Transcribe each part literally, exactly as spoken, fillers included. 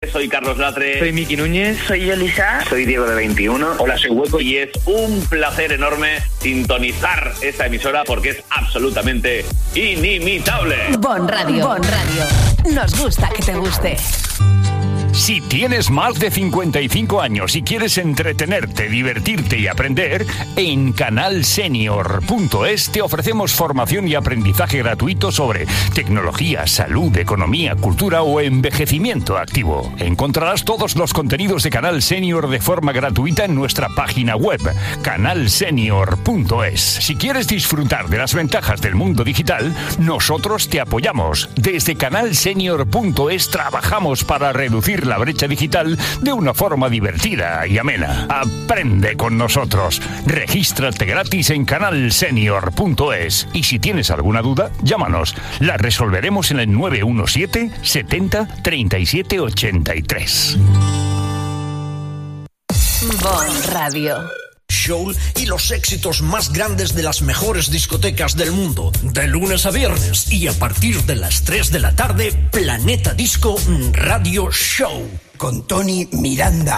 Soy Carlos Latre. Soy Miki Núñez. Soy Yolisa. Soy Diego de veintiuno. Hola, soy Hueco y es un placer enorme sintonizar esta emisora porque es absolutamente inimitable. Bon Radio. Bon Radio. Nos gusta que te guste. Si tienes más de cincuenta y cinco años y quieres entretenerte, divertirte y aprender, en canal senior punto es te ofrecemos formación y aprendizaje gratuito sobre tecnología, salud, economía, cultura o envejecimiento activo. Encontrarás todos los contenidos de Canal Senior de forma gratuita en nuestra página web, canal senior punto es. Si quieres disfrutar de las ventajas del mundo digital, nosotros te apoyamos. Desde canal senior punto es trabajamos para reducir la brecha digital de una forma divertida y amena. Aprende con nosotros. Regístrate gratis en canal senior punto es y si tienes alguna duda, llámanos. La resolveremos en el nueve uno siete setenta treinta y siete ochenta y tres. Bon Radio. Soul y los éxitos más grandes de las mejores discotecas del mundo. De lunes a viernes y a partir de las tres de la tarde, Planeta Disco Radio Show. Con Tony Miranda.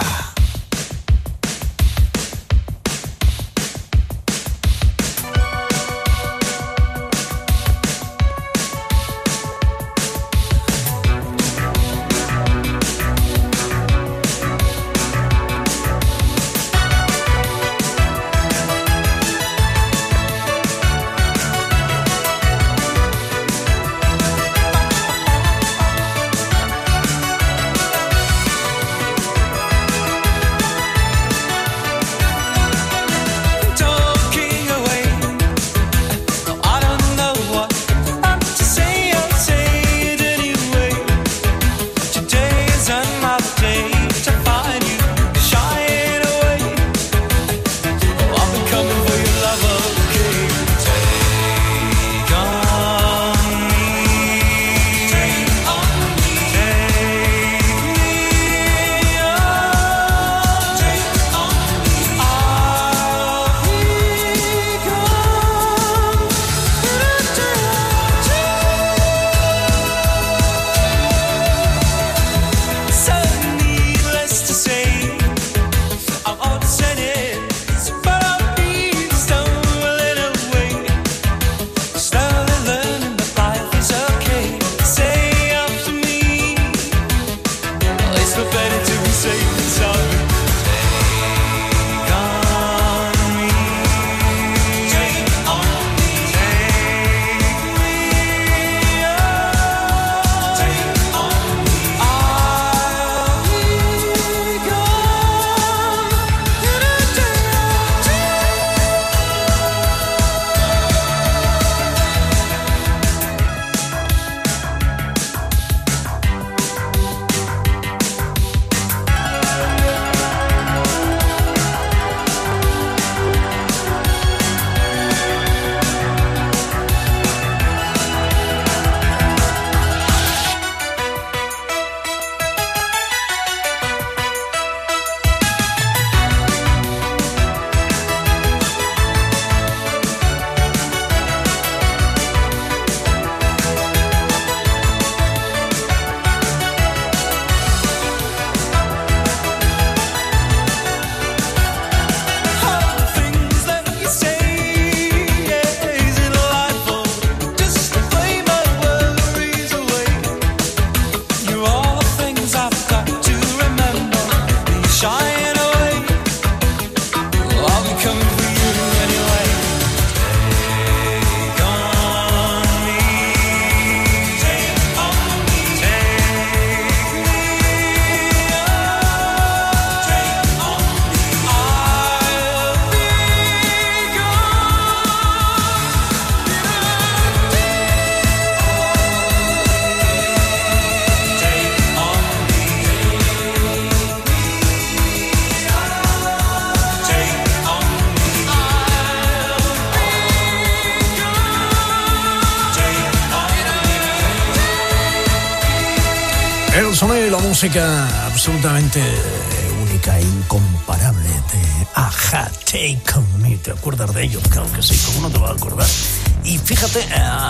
El sonido y la música absolutamente única e incomparable de Aja, Take On Me. ¿Te acuerdas de ellos? Claro que sí, ¿cómo no te vas a acordar? Y fíjate, uh,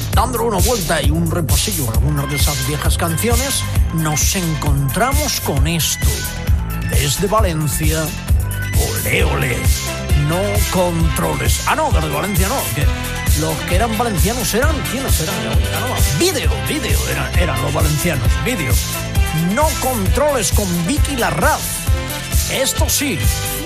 dándole una vuelta y un repasillo a algunas de esas viejas canciones, nos encontramos con esto. Desde Valencia, olé, olé, no controles. Ah, no, desde Valencia no, que los que eran valencianos eran, ¿quiénes eran? Vídeo, vídeo, eran, eran los valencianos, vídeo. No controles con Vicky Larraz. Esto sí.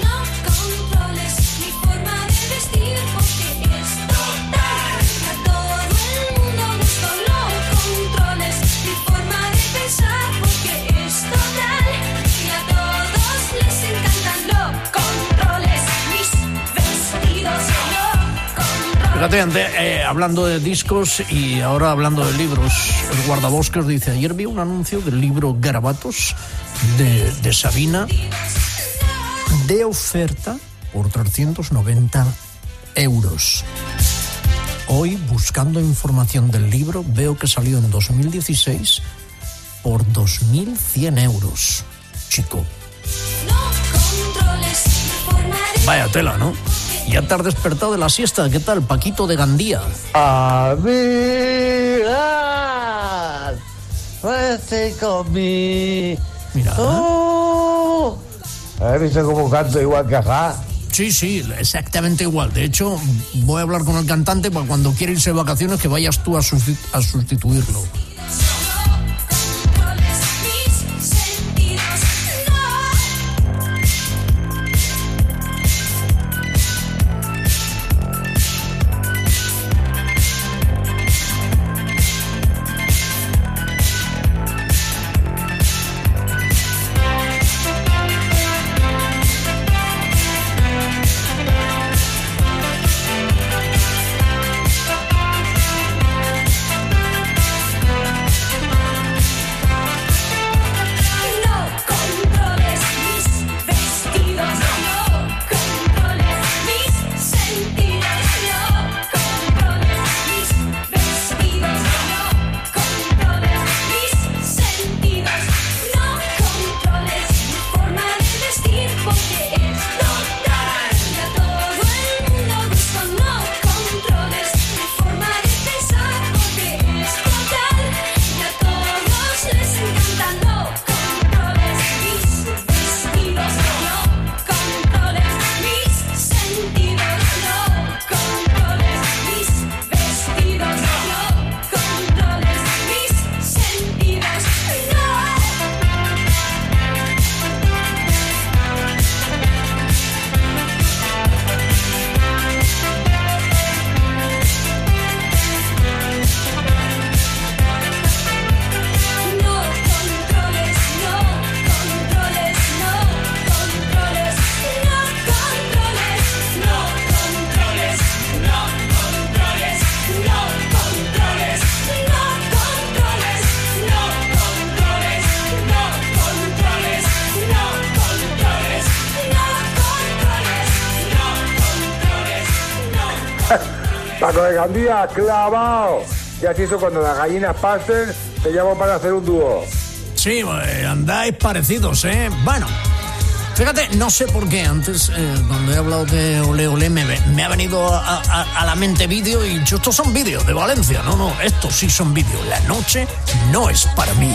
Fíjate, eh, hablando de discos y ahora hablando de libros, el guardabosques dice, ayer vi un anuncio del libro Garabatos de, de Sabina de oferta por trescientos noventa euros. Hoy, buscando información del libro, veo que salió en dos mil dieciséis por dos mil cien euros. Chico. Vaya tela, ¿no? Ya te has despertado de la siesta. ¿Qué tal, Paquito de Gandía? Amigas, vete conmigo. Mira. Oh. ¿Has visto cómo canto igual que Ajá? Sí, sí, exactamente igual. De hecho, voy a hablar con el cantante para cuando quiera irse de vacaciones que vayas tú a, sustitu- a sustituirlo. Paco de Gandía, clavado. Y así eso, cuando las gallinas pasten, te llamo para hacer un dúo. Sí, andáis parecidos, ¿eh? Bueno, fíjate, no sé por qué antes, eh, cuando he hablado de Olé Olé, me, me ha venido a, a, a la mente vídeo y yo, estos son vídeos de Valencia. No, no, estos sí son vídeos. La noche no es para mí.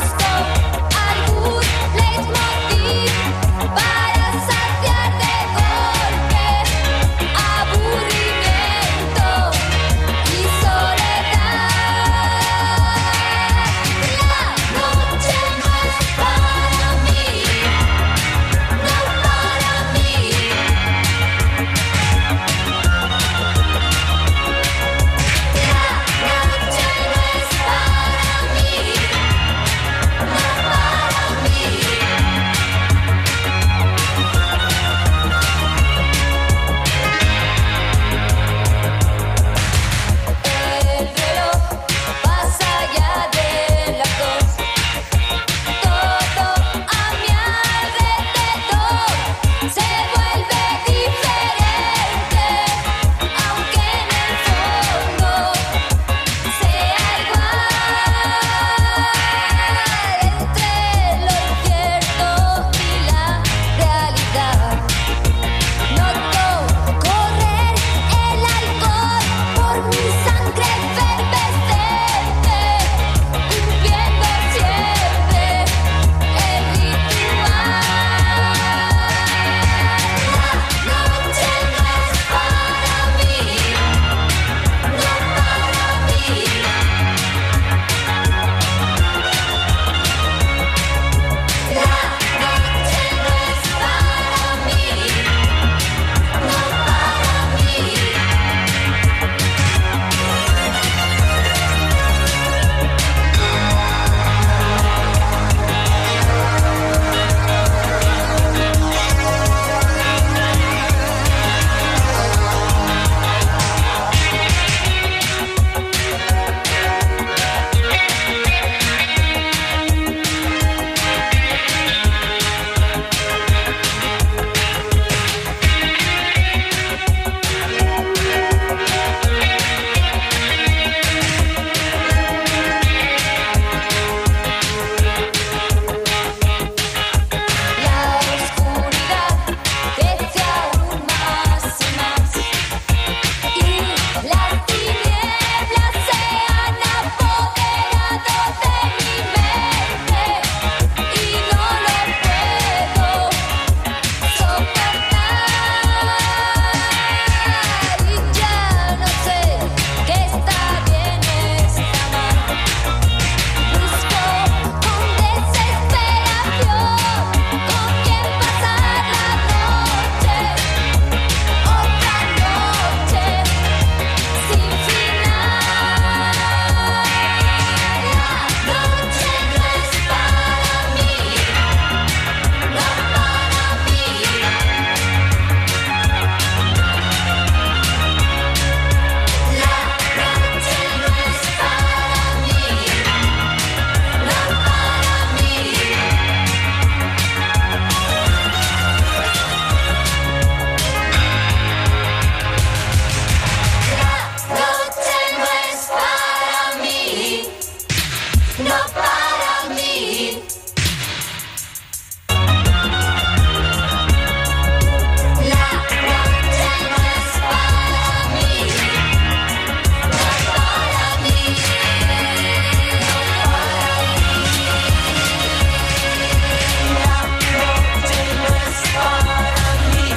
Algún leitmotiv para saciar de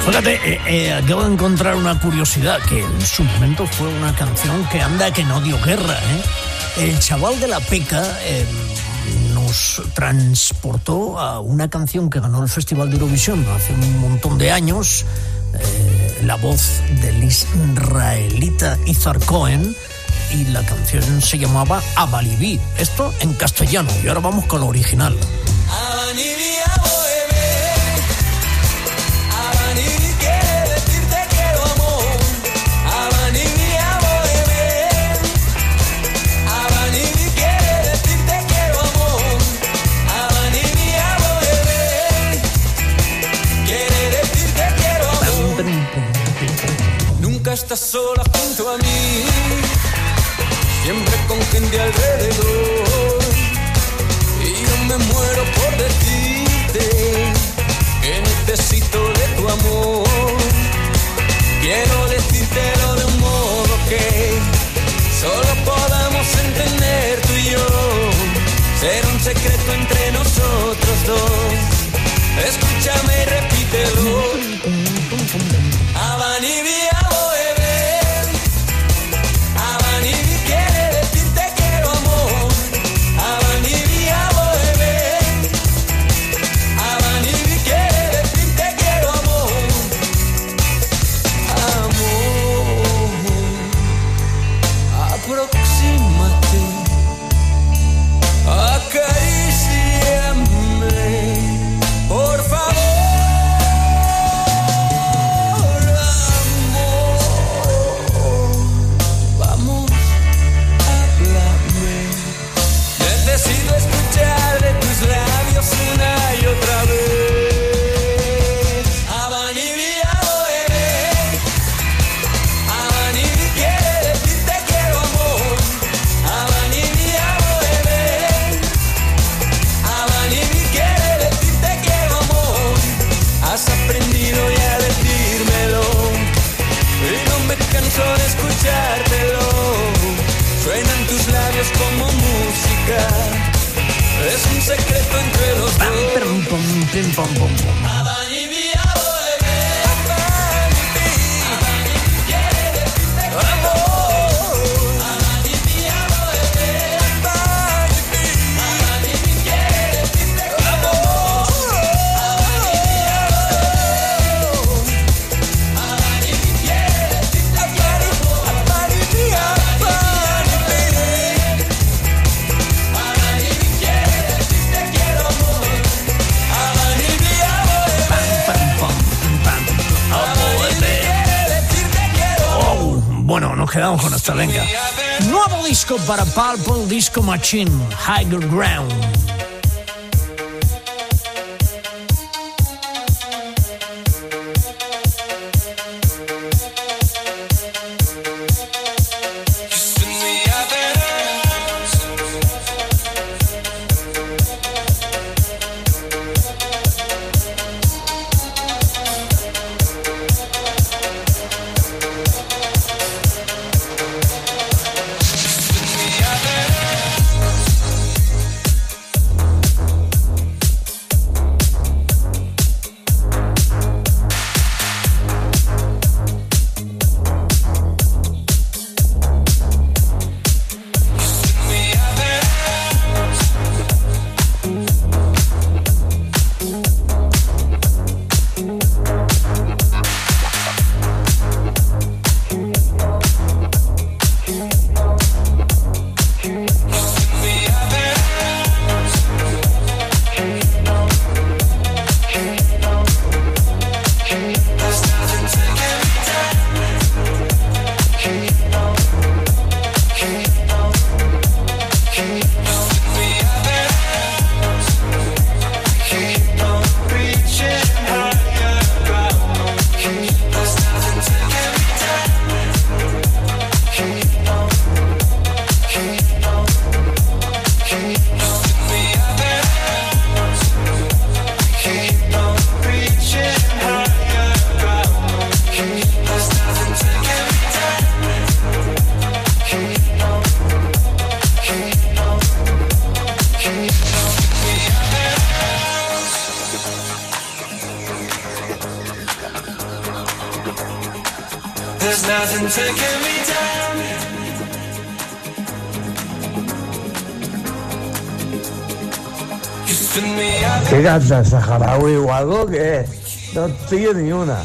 Fíjate, eh, eh, acabo de encontrar una curiosidad, que en su momento fue una canción que anda que no dio guerra, ¿eh? El chaval de la Peca eh, nos transportó a una canción que ganó el Festival de Eurovisión hace un montón de años, eh, la voz del israelita Izhar Cohen, y la canción se llamaba Abaliví, esto en castellano, y ahora vamos con lo original. Nunca estás sola junto a mí, siempre con gente alrededor, y yo me muero por decirte que necesito de tu amor. Quiero decírtelo de un modo que solo podamos entender tú y yo, será un secreto entre nosotros dos. Escúchame y repítelo. Abaniví. Es un secreto entre los dos. Pam, pam, pim, pam, pam, pam. Bueno, nos quedamos con esta, venga. Nuevo disco para Purple Disco Machine, Higher Ground. nothing taking me down. You spin me up. ¿Qué canta? ¿Saharaui o algo? ¿Qué? No sigue ni una.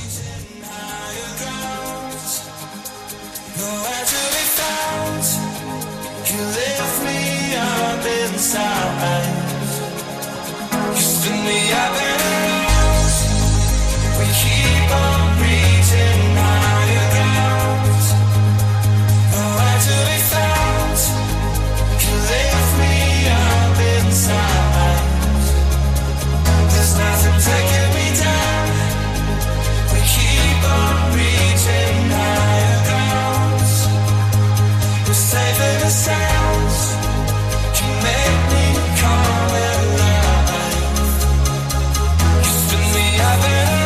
Nowhere to be found. You lift me up inside. You spin me up and around. We keep on reaching higher ground. Nowhere to be found. You lift me up inside. There's nothing taking me down. We keep on reaching higher grounds. We're safe in the sounds. You make me come alive. You spin me up and around.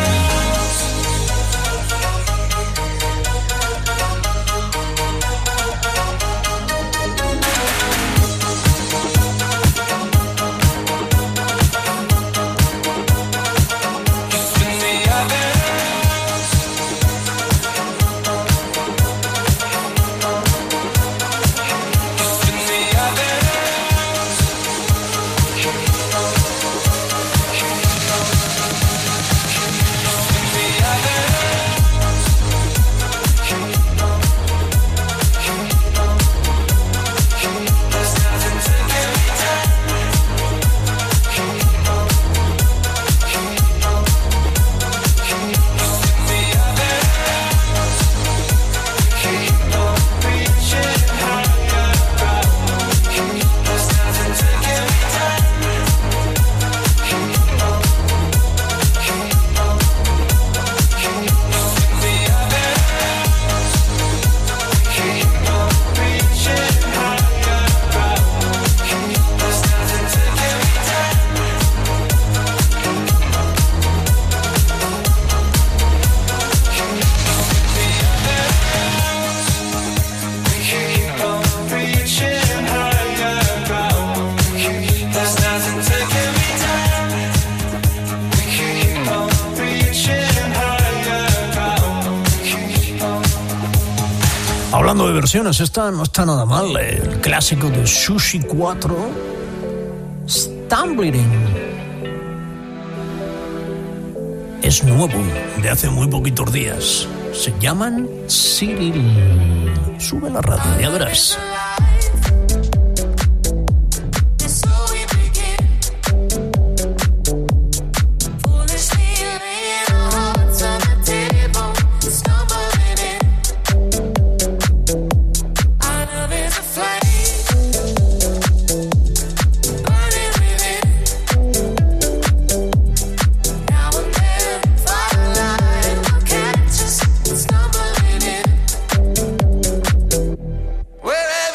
You spin me up and around. You spin me up and around. You spin me up and around. There's nothing taking me down. You spin me up and around. Keep on reaching higher ground. There's nothing taking me down. You spin me up and around. Keep on reaching higher ground. There's nothing taking me down. Keep on reaching higher ground. There's nothing taking me down. Keep on reaching higher ground. Hablando de versiones, esta no está nada mal. El clásico de Sushi cuatro, Stumbling. Es nuevo, de hace muy poquitos días. Se llaman Cyril. Sube la radio, ya verás. Wherever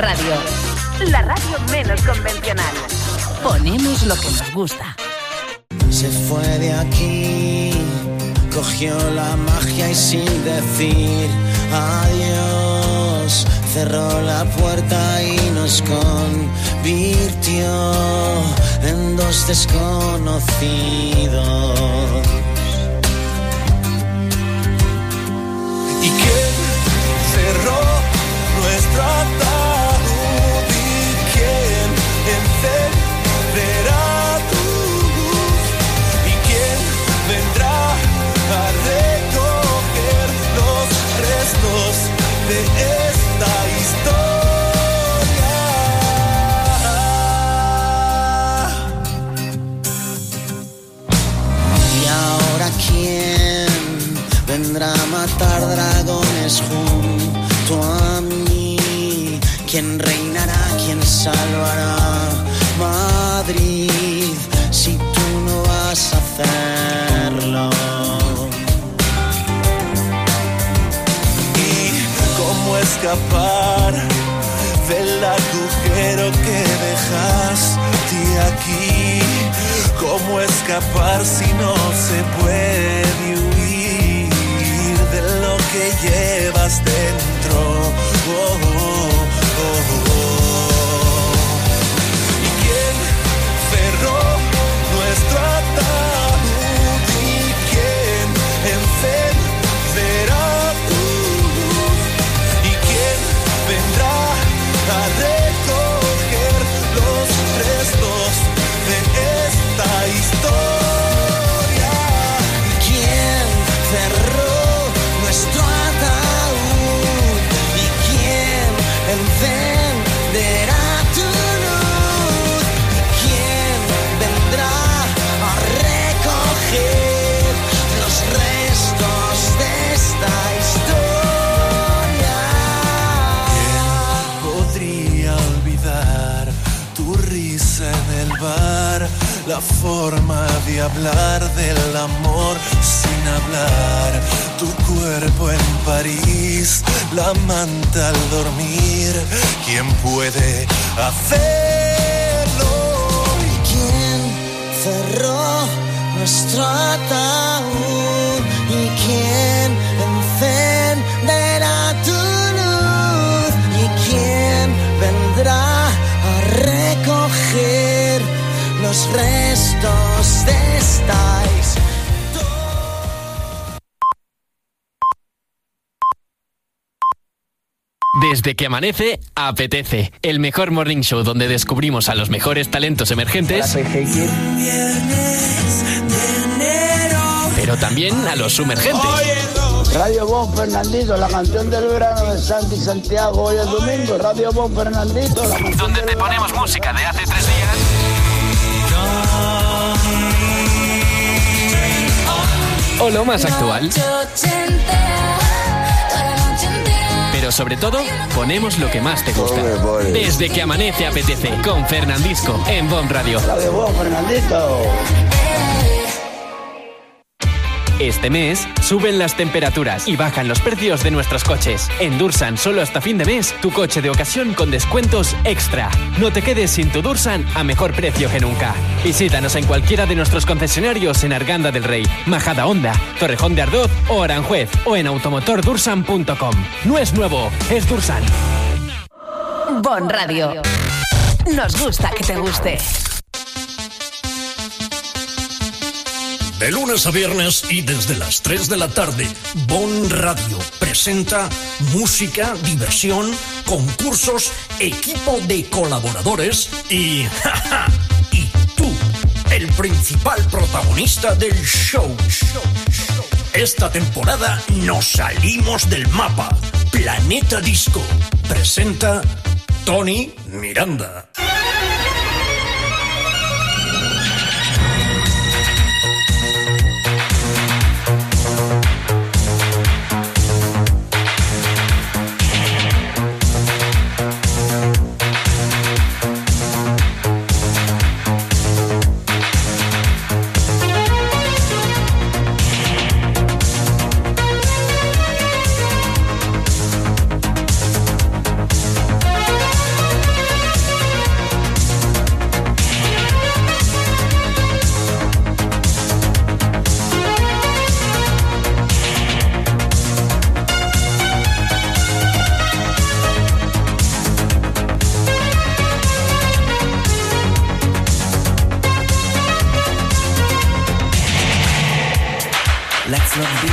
Radio. La radio menos convencional. Ponemos lo que nos gusta. Se fue de aquí, cogió la magia y sin decir adiós, cerró la puerta y nos convirtió en dos desconocidos. ¿Y quién cerró nuestro ataúd? ¿Y quién encenderá tu luz? ¿Y quién vendrá a recoger los restos de esta historia? ¿Y ahora quién vendrá a matar dragones junto a mí? ¿Quién reinará? ¿Quién salvará Madrid si tú no vas a hacerlo? ¿Y cómo escapar del agujero que dejaste aquí? ¿Cómo escapar si no se puede huir de lo que llevas dentro? Oh, oh, oh, oh. ¿Y quién cerró nuestro ataúd? ¿Y quién encenderá tu luz? ¿Y quién vendrá a recoger los restos de esta historia? ¿Quién cerró nuestro ataúd? ¿Y quién encenderá tu luz? ¿Y quién vendrá a recoger los restos de esta historia? ¿Quién podría olvidar tu risa en el bar? La forma de hablar del amor sin hablar, tu cuerpo en París, la manta al dormir. ¿Quién puede hacerlo? ¿Y quién cerró nuestro ataúd? ¿Y quién encenderá tu luz? ¿Y quién vendrá a recoger los restos de esta historia? Desde que amanece, apetece. El mejor morning show donde descubrimos a los mejores talentos emergentes, pero también a los sumergentes. Radio Bon Fernandito, la canción del verano de Santi Santiago. Hoy es domingo, Radio Bon Fernandito, la canción donde del te ponemos verano. música de hace tres días. O lo más actual. Pero sobre todo, ponemos lo que más te gusta. Desde que amanece apetece, con Fernandisco, en Bon Radio. Radio Bon Fernandito. Este mes suben las temperaturas y bajan los precios de nuestros coches. En Dursan, solo hasta fin de mes, tu coche de ocasión con descuentos extra. No te quedes sin tu Dursan a mejor precio que nunca. Visítanos en cualquiera de nuestros concesionarios en Arganda del Rey, Majadahonda, Torrejón de Ardoz o Aranjuez, o en automotor dursan punto com. No es nuevo, es Dursan. Bon Radio. Nos gusta que te guste. De lunes a viernes y desde las tres de la tarde, Bon Radio presenta música, diversión, concursos, equipo de colaboradores y... ¡ja, ja! Y tú, el principal protagonista del show. Esta temporada nos salimos del mapa. Planeta Disco presenta Tony Miranda.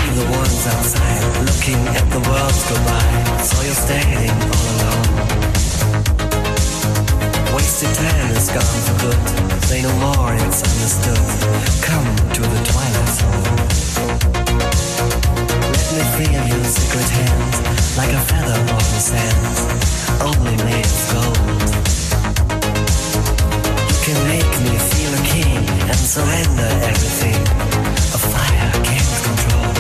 the ones outside, looking at the world go by. So you're standing all alone. Wasted time is gone for good. Say no more, it's understood. Come to the twilight zone. Let me feel your secret hand, like a feather on the sand, only made of gold. You can make me feel a king and surrender everything a fire can't control.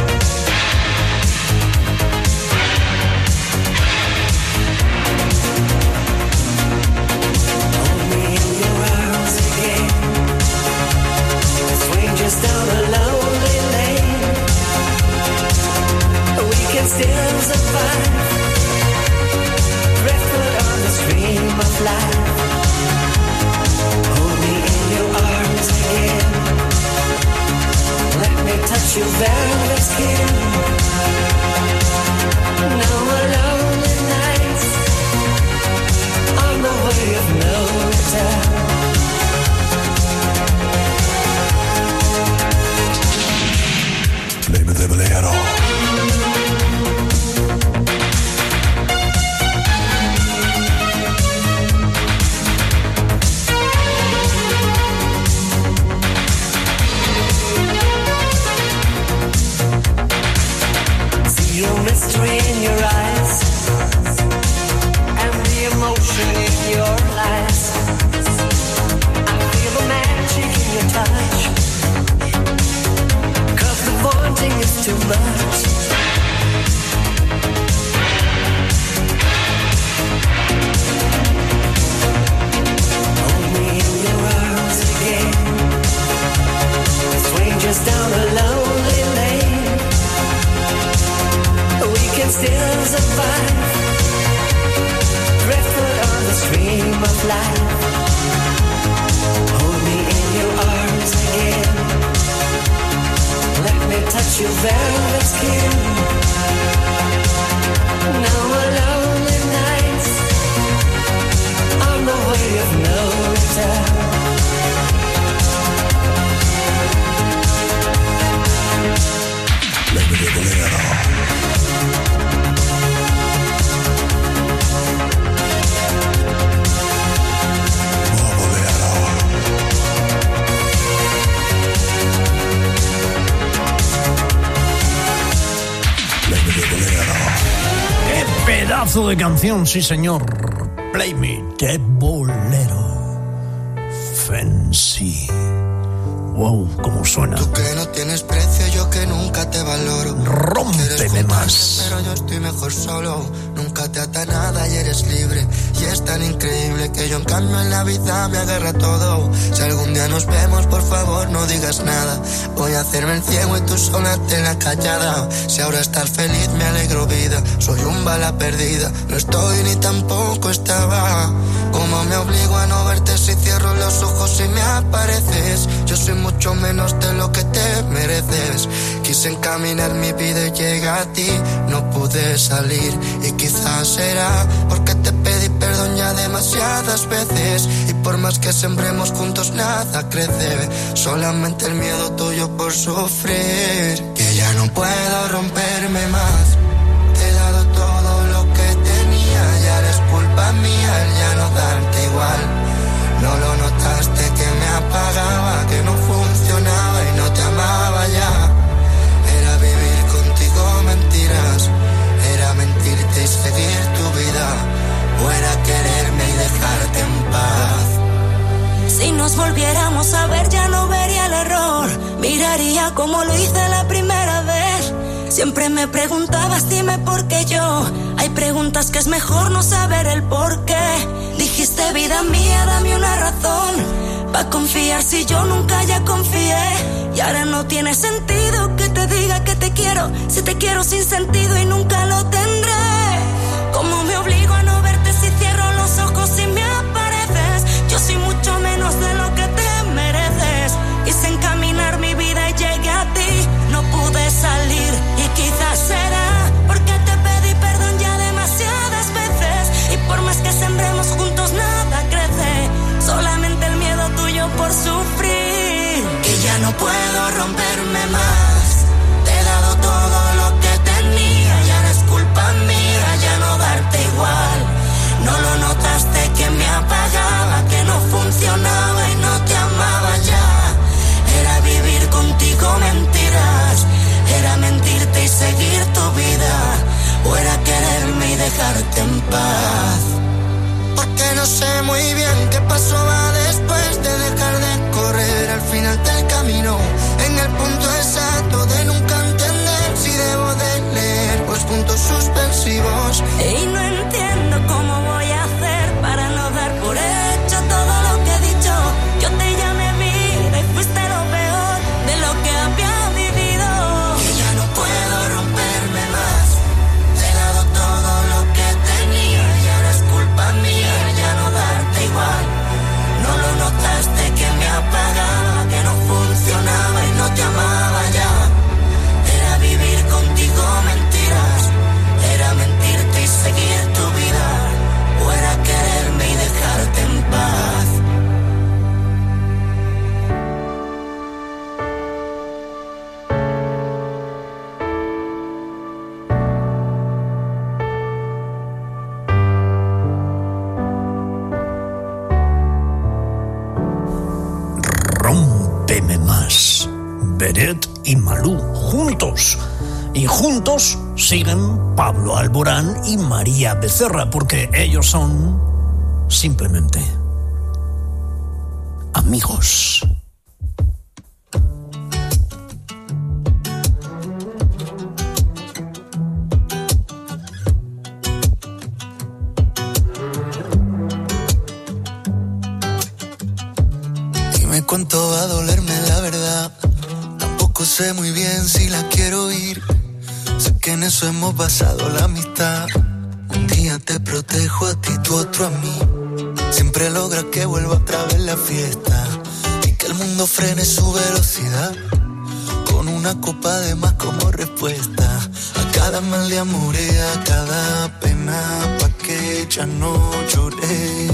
Hold me in your arms again. Swing just down a lonely lane. We can still survive. Driftwood on the stream of life. Hold me in your arms again. Let me touch your velvet skin. No more lonely nights on the way of no return. Baby, de bolero. Mystery in your eyes and the emotion in your lies. I feel the magic in your touch, 'cause the wanting is too much. Hold me in your arms again. Strangers down a lonely lane. We can still survive. Driftwood on the stream of life. Hold me in your arms again. Let me touch your velvet skin. No more lonely nights on the way of no return. Let me get the bolero. ¡Qué pedazo de canción, sí señor! Play me, qué bolero. Fancy. Wow, cómo suena. Tú que no tienes precio, yo que nunca te valoro. Rómpeme más. Pero yo estoy mejor solo. Nunca te ata nada y eres libre. Y es tan increíble que yo en cambio en la vida me agarra todo. Si algún día nos vemos, por favor no digas nada. Voy a hacerme el ciego y tú sola te la callada. Si ahora estás feliz me alegro vida. Soy un bala perdida. No estoy ni tampoco estaba. ¿Cómo me obligo a no verte si cierro los ojos y me apareces? Yo soy mucho menos de lo que te mereces. Quise encaminar mi vida y llega a ti. No pude salir y quizás será porque te pedí perdón ya demasiadas veces. Y por más que sembremos juntos nada crece. Solamente el miedo tuyo por sufrir. Que ya no puedo romperme más. Te he dado todo lo que tenía. Ya eres culpa mía el ya no darte igual. No lo notaste que me apagaba, que no funcionaba y no te amaba ya. Era vivir contigo mentiras, era mentirte y seguir tu vida, o era quererme y dejarte en paz. Si nos volviéramos a ver ya no vería el error, miraría como lo hice la primera vez. Siempre me preguntabas, dime por qué yo. Hay preguntas que es mejor no saber el por qué. Dijiste, vida mía, dame una razón pa' confiar si yo nunca ya confié. Y ahora no tiene sentido que te diga que te quiero, si te quiero sin sentido y nunca lo tendré. ¿Cómo me obligo a no verte si cierro los ojos y me apareces? Yo soy mucho menos de lo que te mereces. Quise encaminar mi vida y llegué a ti. No pude salir y quizás será porque te pedí perdón ya demasiadas veces. Y por más que sembremos juntos nada crece. Solamente el miedo tuyo por sufrir. Que ya no puedo romperme más. Te he dado todo dejarte en paz. Porque no sé muy bien qué pasó va después de dejar de correr al final del camino, en el punto exacto de nunca entender si debo de leer pues puntos suspensivos. Y no entiendo cómo voy a hacer para no dar por hecho todo lo que he dicho. Yo te llamé vida y fuiste lo peor de lo que había vivido. Y ya no puedo romperme más. He dado todo lo que tenía y ahora es culpa mía ya no darte igual. No lo notaste que me apagaba, que no funcionaba y no te amaba ya. Era vivir contigo mentiras, era mentirte y seguir tu vida, o era quererme y dejarte en paz. Rómpeme más. Beret y Malú juntos. Y juntos siguen Pablo Alborán y María Becerra, porque ellos son simplemente amigos. Dime cuánto va a dolerme la verdad. Tampoco sé muy bien si la quiero ir. Sé que en eso hemos basado la amistad. Un día te protejo a ti, tú otro a mí. Siempre logra que vuelva otra vez la fiesta y que el mundo frene su velocidad, con una copa de más como respuesta a cada mal de amor y a cada pena, pa' que ya no lloré.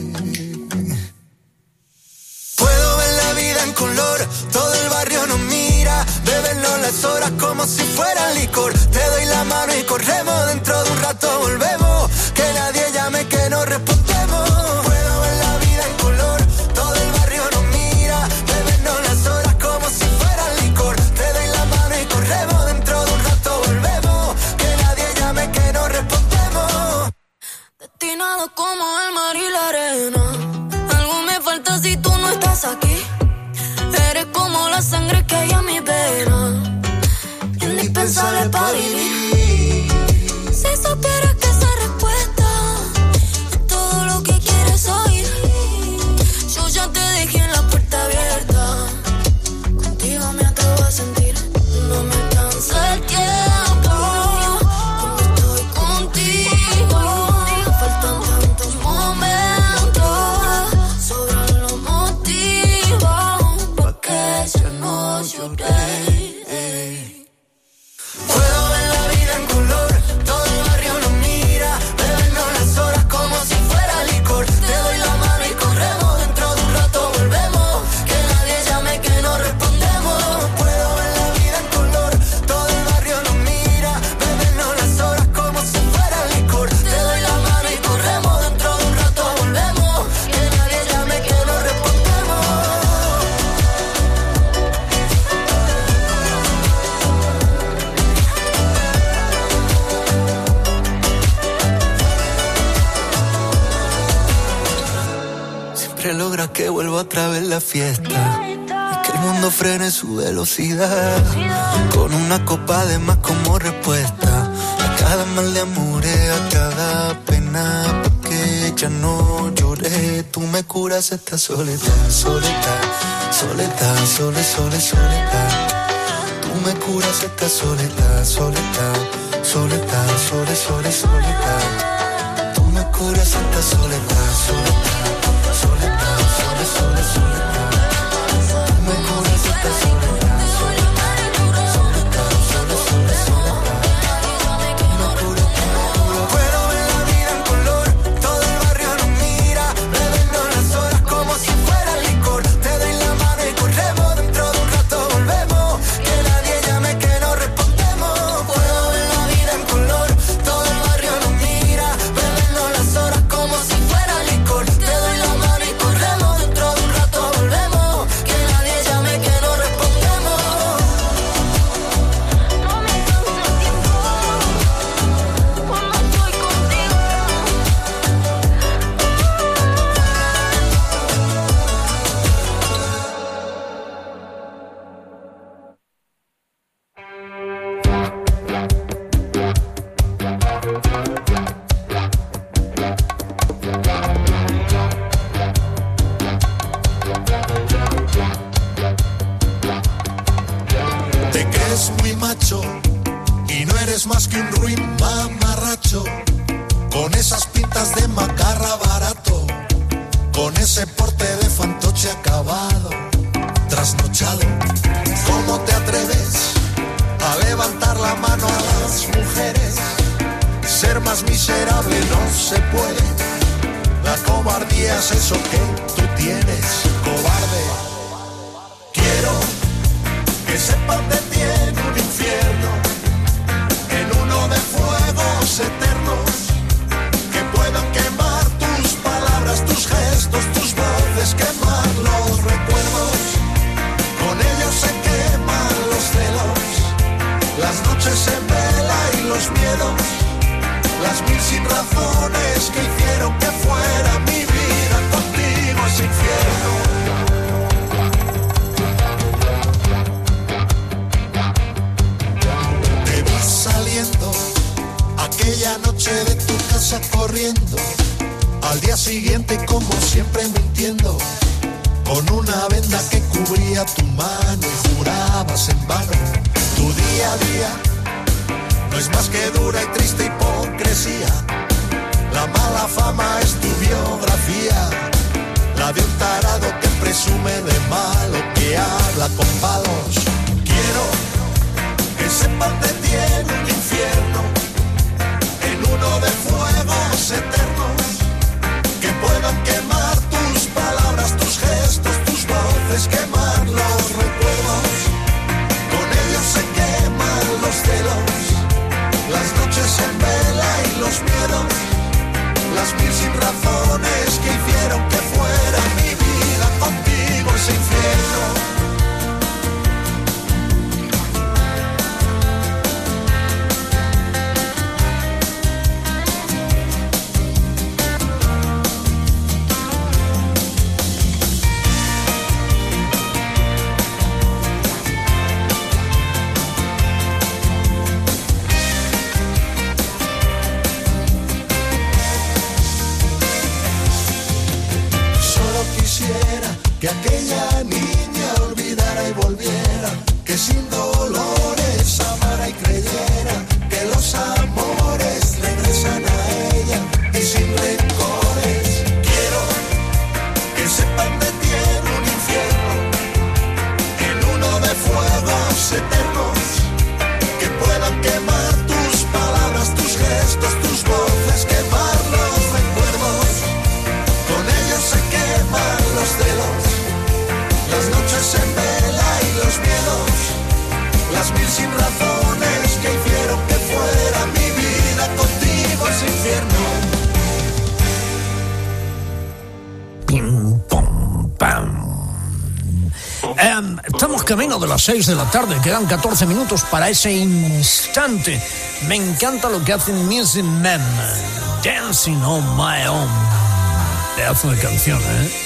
Puedo ver la vida en color, todo el barrio nos mira, bebernos las horas como si fuera licor. Te doy la mano y corremos, dentro de un rato volvemos, que nadie llame que no respondemos. Puedo ver la vida en color, todo el barrio nos mira, bebernos las horas como si fuera licor. Te doy la mano y corremos, dentro de un rato volvemos, que nadie llame que no respondemos. Destinado como el mar y la arena, algo me falta si tú no estás aquí. Eres como la sangre que hay en mi vena, indispensable para vivir. Si supieras que esa respuesta es todo lo que quieres oír, yo ya te dejé en la puerta abierta. Contigo me atrevo a sentir, no me alcanza el tiempo cuando estoy contigo. Faltan tantos momentos, sobran los motivos pa' que ya no lloré. Puedo ver la vida en color, todo el barrio nos mira, bebernos las horas como si fuera licor. Te doy la mano y corremos, dentro de un rato volvemos, que nadie llame que no respondemos. Puedo ver la vida en color, todo el barrio nos mira, bebernos las horas como si fuera licor. Te doy la mano y corremos, dentro de un rato volvemos, que nadie llame que no respondemos. Siempre logra que vuelva otra vez la fiesta y que el mundo frene su velocidad, con una copa de más como respuesta a cada mal de amor, a cada pena, pa' que ya no lloré. Tú me curas esta soledad, soledad, soledad, sole, sole, soledad. Tú me curas esta soledad, soledad, soledad, sole, sole, soledad. Tú me curas esta soledad, soledad, soledad, sole, sole, soledad. Tú me curas esta soledad, soledad, soledad, sole, sole, soledad. Tú me curas, tú me curas. Puedo ver la vida en color, todo el barrio nos mira, bebernos las horas como si fuera licor. Te doy la mano y corremos, dentro de un rato volvemos, que nadie llame que no respondemos. Puedo ver la vida en color, todo el barrio nos mira, bebernos las horas como si fuera licor. Te ese porte de fantoche acabado, trasnochado. ¿Cómo te atreves a levantar la mano a las mujeres? Ser más miserable no se puede. La cobardía es eso que tú tienes, cobarde. Quiero que sepan de ti en un infierno, en uno de fuegos eternos, que puedan quemar tus palabras, tus gestos, tus voces, quemar los recuerdos. Con ellos se queman los celos, las noches en vela y los miedos, las mil sin razones que hicieron que fuera mi vida contigo ese infierno. Te vi saliendo aquella noche de tu casa corriendo, al día siguiente como siempre mintiendo, con una venda que cubría tu mano y jurabas en vano. Tu día a día no es más que dura y triste hipocresía. La mala fama es tu biografía, la de un tarado que presume de malo, que habla con palos. Quiero que sepan de ti en un infierno, en uno de fuegos eternos, que puedan quemar tus palabras, tus gestos, tus voces, quemar los recuerdos. Con ellos se queman los celos, las noches en vela y los miedos, las mil sin razones que hicieron que fuera mi vida contigo ese infierno. Que aquella niña olvidara y volviera, que sin dolores amara y creyera que los amores regresan a ella y sin rencores. Quiero que sepan de ti en un infierno, en uno de fuegos eternos, que puedan quemar tus palabras, tus gestos, tus voces, quemar los recuerdos. Con ellos se queman los celos, las noches en vela y los miedos, las mil sin razones que hicieron que fuera mi vida contigo ese infierno. Pim, pom, pam. Eh, estamos camino de las seis de la tarde, quedan catorce minutos para ese instante. Me encanta lo que hacen Music Man, Dancing on My Own. Pedazo de canción, ¿eh?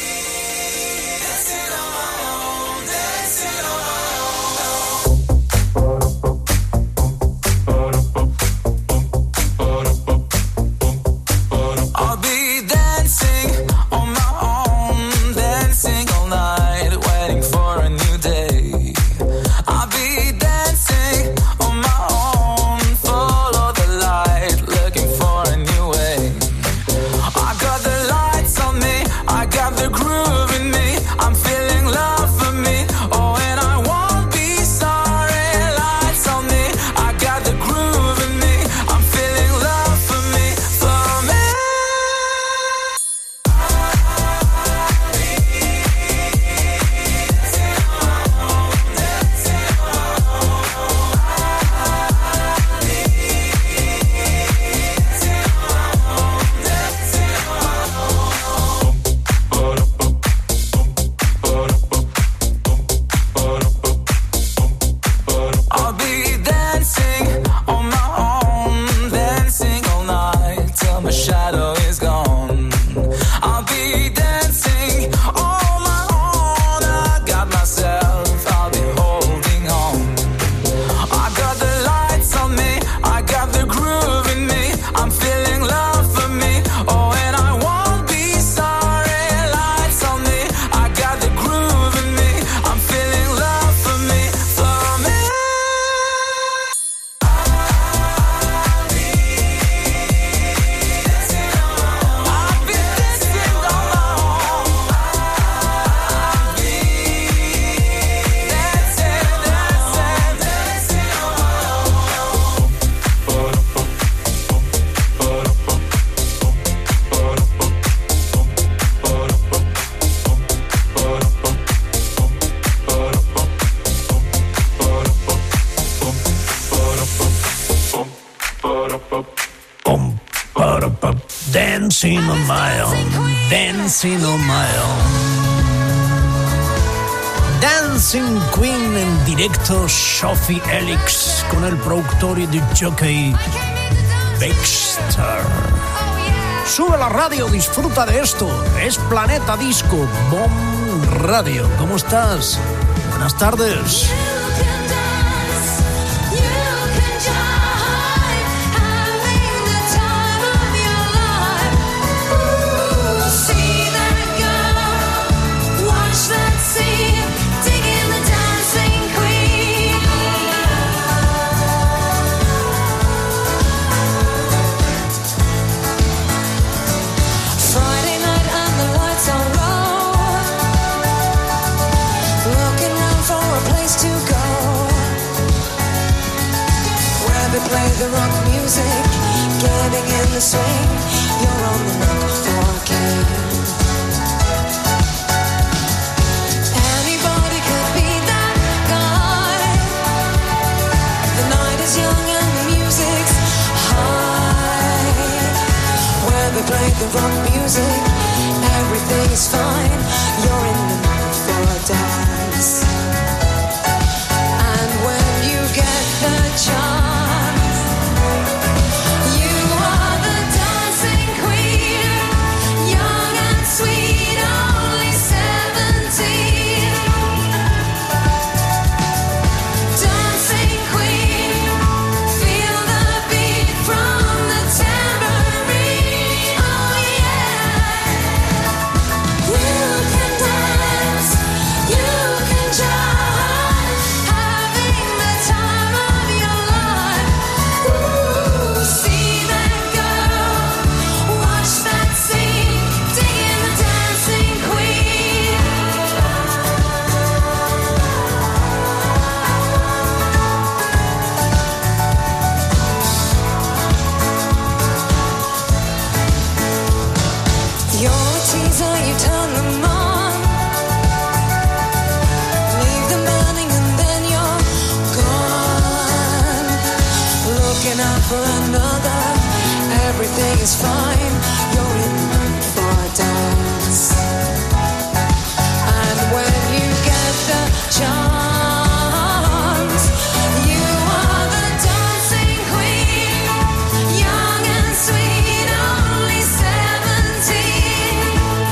Dancing on my own, dancing on my own. Dancing Queen en directo, Sophie Elix con el productor y de jockey Baxter. Sube la radio, disfruta de esto. Es Planeta Disco, Bomb Radio. ¿Cómo estás? Buenas tardes. Play the rock music, getting in the swing. You're on the look for a king. Anybody could be that guy. The night is young and the music's high. Where they play the rock music, everything is fine. You're in the mood for a dance. And when you get the chance, is fine, you're in the mood for a dance. And when you get the chance, you are the dancing queen, young and sweet, only seventeen.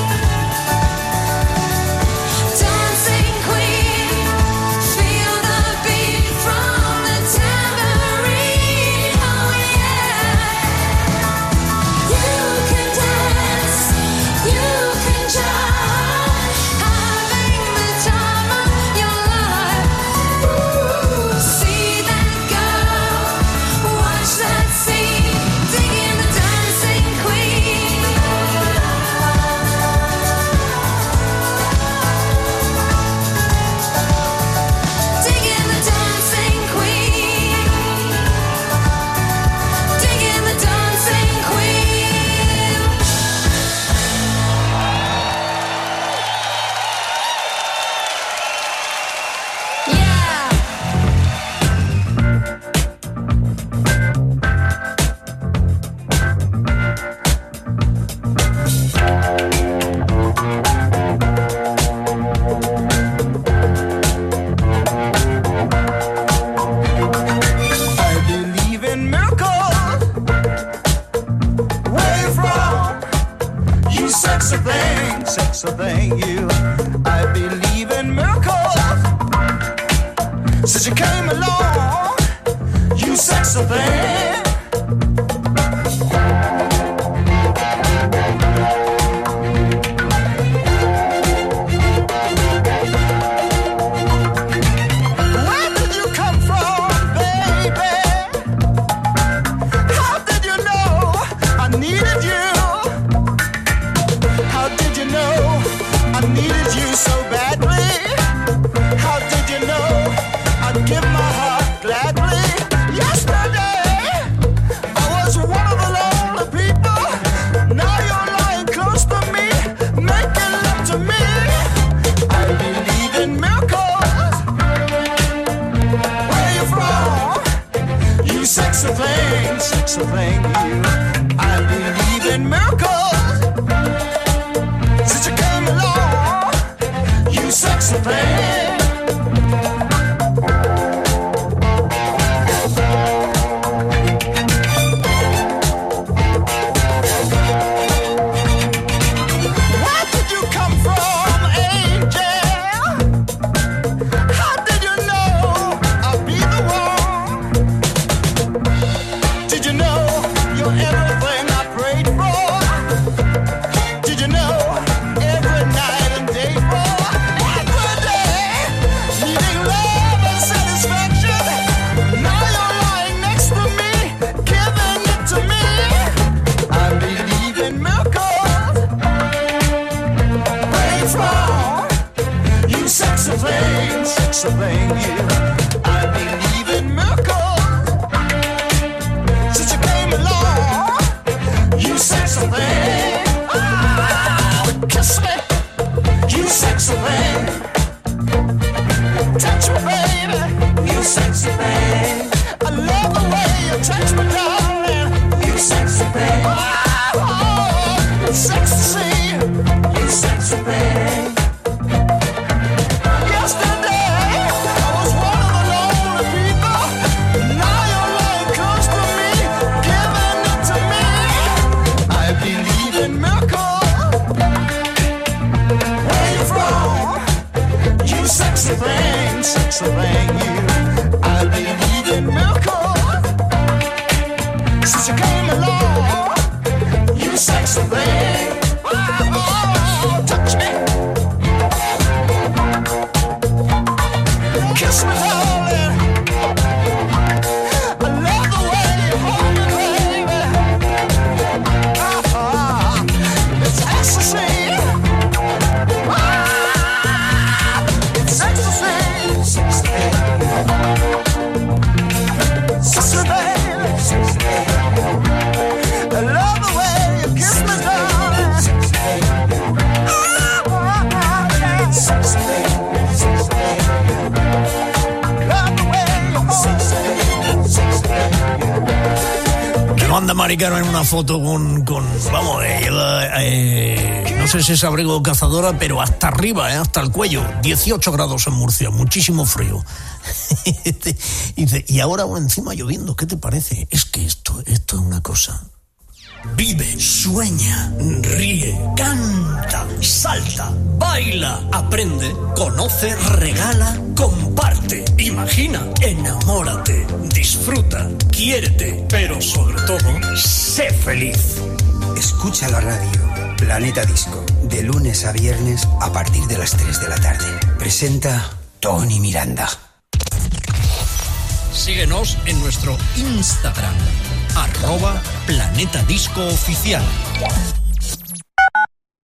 Dancing queen, feel the beat from the tambourine, oh yeah. You can dance, you can jive, having the time of your life. Ooh, see that girl, watch that scene, digging the dancing queen. Digging the dancing queen. Digging the dancing queen. Yeah. I believe in miracles. Where you from? You sexy thing, sexy thing, you. I believe in miracles. Since you came along, you sexy thing. Where did you come from, baby? How did you know I needed you? How did you know I needed you so badly? How did you know I'd give my heart gladly? Yesterday I was one of the lonely people. Now you're lying close to me, making love to me. I believe in miracles. Where you from? You sexy thing, sexy thing, you. I believe in miracles. sexy thing, you. I believe in miracles. Since you came along, you sexy thing. Oh, kiss me, you sexy thing. Touch me, baby, you sexy thing. I love the way you touch me, darling. You sexy thing. Oh, oh, sexy, you sexy thing. Sexy thing, sexy thing, you. I believe in miracles. Since you came along, you sexy thing. Oh, oh, touch me, kiss me, darling. I love the way you hold me, baby. Oh, oh, it's ecstasy. Oh, Anda Maricano en una foto con, con vamos, eh, lleva, eh, no sé si es abrigo de cazadora, pero hasta arriba, eh, hasta el cuello, dieciocho grados en Murcia, muchísimo frío. Y dice, y ahora encima lloviendo, ¿qué te parece? Es que esto, esto es una cosa. Vive, sueña, ríe, canta, salta, baila, aprende, conoce, regala, comparte, imagina, enamórate, disfruta, quiérete, pero sobre todo, sé feliz. Escucha la radio Planeta Disco, de lunes a viernes a partir de las tres de la tarde. Presenta Tony Miranda. Síguenos en nuestro Instagram, arroba Planeta Disco Oficial.